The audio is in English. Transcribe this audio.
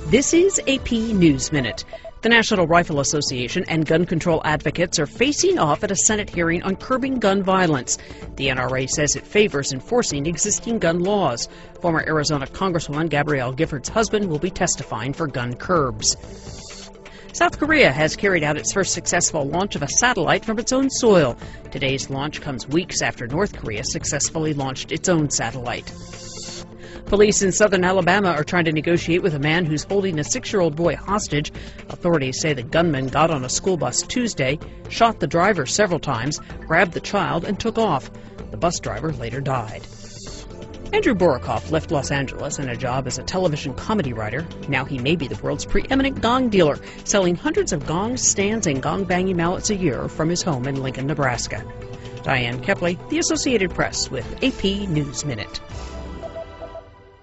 This is AP News Minute. The National Rifle Association and gun control advocates are facing off at a Senate hearing on curbing gun violence. The NRA says it favors enforcing existing gun laws. Former Arizona Congresswoman Gabrielle Giffords' husband will be testifying for gun curbs. South Korea has carried out its first successful launch of a satellite from its own soil. Today's launch comes weeks after North Korea successfully launched its own satellite. Police in southern Alabama are trying to negotiate with a man who's holding a 6-year-old boy hostage. Authorities say the gunman got on a school bus Tuesday, shot the driver several times, grabbed the child, and took off. The bus driver later died. Andrew Borokoff left Los Angeles and a job as a television comedy writer. Now he may be the world's preeminent gong dealer, selling hundreds of gongs, stands, and gong-banging mallets a year from his home in Lincoln, Nebraska. Diane Kepley, The Associated Press, with AP News Minute.